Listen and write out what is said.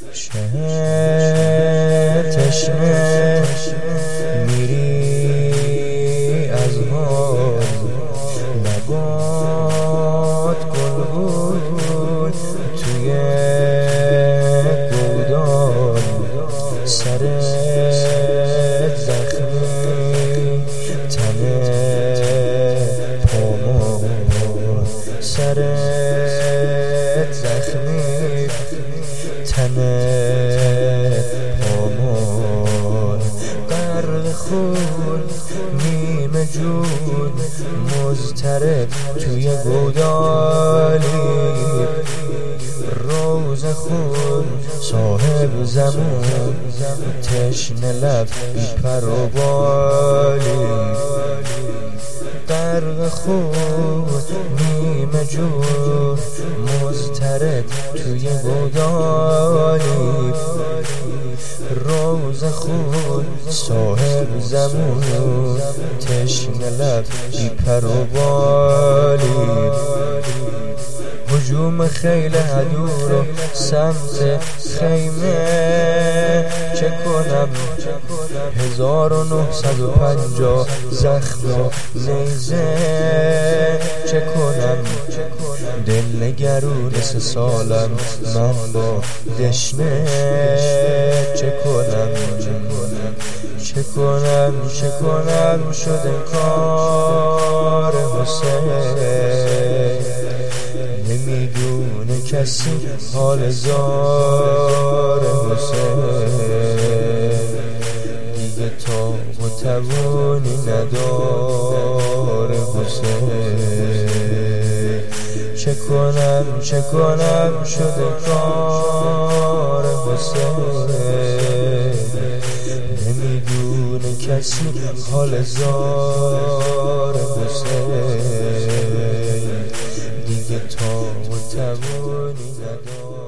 شهر تشنه میری از باد، لبات گل بود توی گودال، سرت زخمی تنه پامال، سرت زخمی تنه پامال، غرق خون نیمه جون مضطرب توی گودالی، روز خون صاحب زمان تشنه لب بی پر و بالی، غرق خون نیمه جون مضطرب توی گودالی، روز خون صاحب زمان تشنه لب بی پر و بالی، هجوم خیل عدو رو سمت خیمه چه کنم، 1950 زخم و نیزه چه کنم، دل نگرون 3 سالم من با دشنه چه کنم، چه کنم شده کار حسین، نمیدونه کسی حال زار حسین، دیگه تاب و توانی نداره حسین، چه کنم شده کار حسین، نمیدونه کسی حال زار حسین، دیگه تا و توانی نداره.